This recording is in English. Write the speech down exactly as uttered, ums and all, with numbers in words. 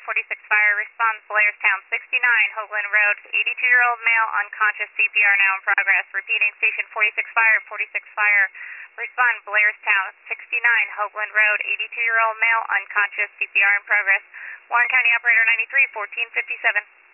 forty-six Fire, response Blairstown sixty-nine, Hoagland Road, eighty-two-year-old male, unconscious, C P R now in progress. Repeating, Station forty-six Fire, forty-six Fire, respond Blairstown sixty-nine, Hoagland Road, eighty-two-year-old male, unconscious, C P R in progress. Warren County Operator ninety-three, fourteen fifty-seven.